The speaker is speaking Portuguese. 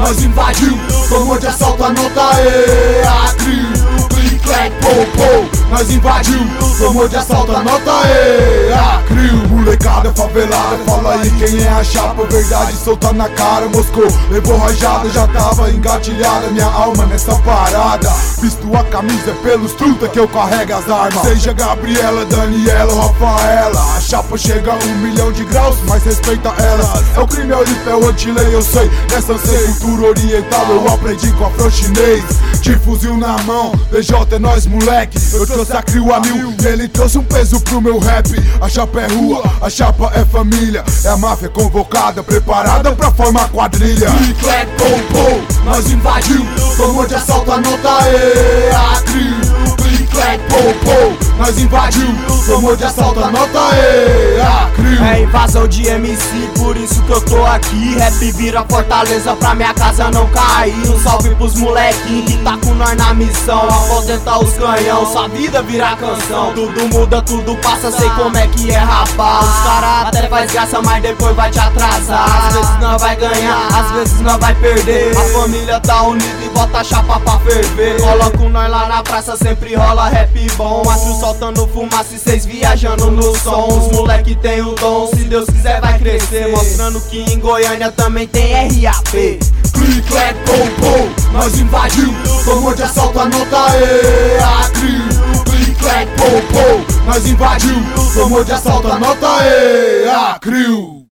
nós invadiu. Tomou de assalto, anota aí. Acrio, click, clack, pou, pou, nós invadiu. Tomou de assalto, anota aí. Acrio, molecada favelada, fala aí quem é a chapa. Verdade solta na cara, Moscou levou rajada, já tava engatilhada minha alma nessa parada. Visto a camisa pelos truta que eu carrego as armas. Seja Gabriela, Daniela ou Rafaela, a chapa chega a 1 milhão de graus, mas respeita elas. É o crime, é o lip, é o anti-lei, eu sei. Nessa cultura oriental eu aprendi com afro-chinês. De fuzil na mão, DJ é nós moleque. Eu trouxe a Crio a mil e ele trouxe um peso pro meu rap. A chapa é rua, a chapa é família. É a máfia convocada, preparada pra formar quadrilha. Click, clack, pou, pou, nós invadiu. Tomou de assalto, anota aí. Acrio, click, clack, pou, pou, nós invadiu. Tomou de assalto, anota aí. Acrio. É invasão de MC, por isso que eu tô aqui. Rap vira fortaleza pra minha casa não cair. Um salve pros molequinhos que tá com nós na missão. Aposentar os canhão, sua vida vira canção. Tudo muda, tudo passa, sei como é que é, rapaz. Os cara até faz graça, mas depois vai te atrasar. Às vezes nós vai ganhar, às vezes nós vai perder. A família tá unida e bota a chapa pra ferver. Coloco nós lá na praça, sempre rola rap bom. Astro soltando fumaça e cês viajando no som. Os moleque tem o dom, se Deus quiser vai crescer. Mostrando que em Goiânia também tem RAP. Click, clack, pou, pou, nós invadiu. Tomou de assalto, anota aí. Acrio, click, clack, pou, pou, nós invadiu. Tomou de assalto, anota aí. Acrio.